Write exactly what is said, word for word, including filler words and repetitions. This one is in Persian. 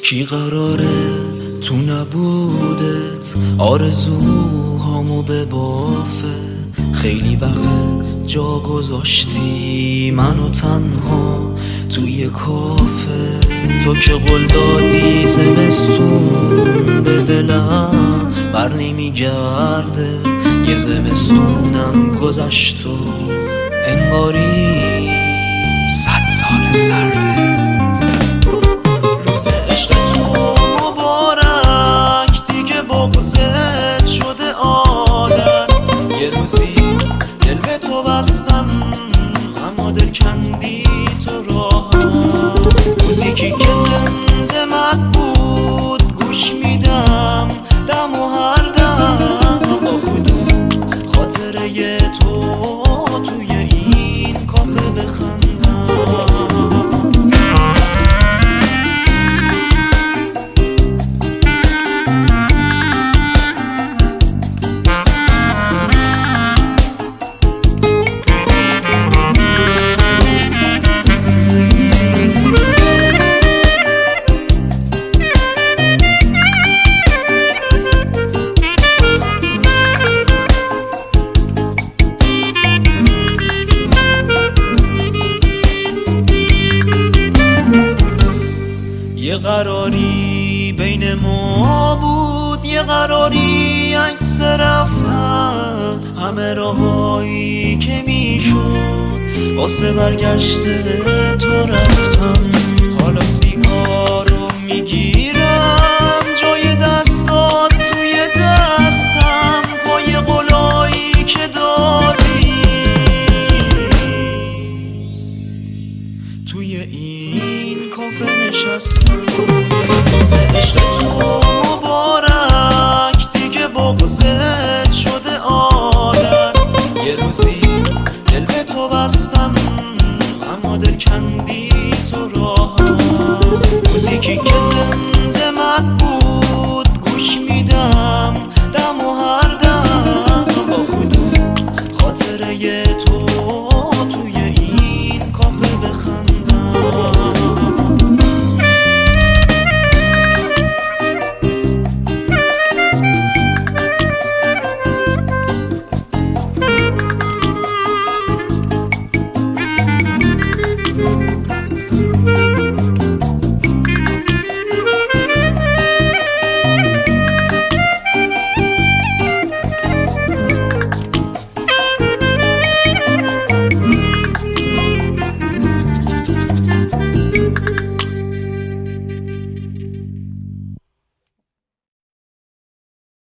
کی قراره تو نبودت آرزوهامو ببافه؟ خیلی وقت جا گذاشتی منو تنها توی کافه. تو که قول دادی زمستون به دلم بر نمیگرده، یه زمستونم گذشت و انگاری صد سال سرده. روز عشق تو مبارک، دیگه بغضت شده عادت. یه روزی دل به تو بستم اما دل کندی تو راحت. موزیکی که زمزمت بود گوش میدم دم و هر دم. با کدوم خاطره تو توی این کافه بخندم؟ یه قراری بین ما بود، یه قراری عکس رفتن. همه راهایی که میشد واسه برگشت تو رفتم. حالا سیگارو میگیرم جای دستات توی دستم. پای قولایی که دادی توی این کافه نشستم. روز عشق تو مبارک، دیگه بغضت شده عادت. یه روزی دل به تو بستم اما دل کندی تو راحت. موزیکی که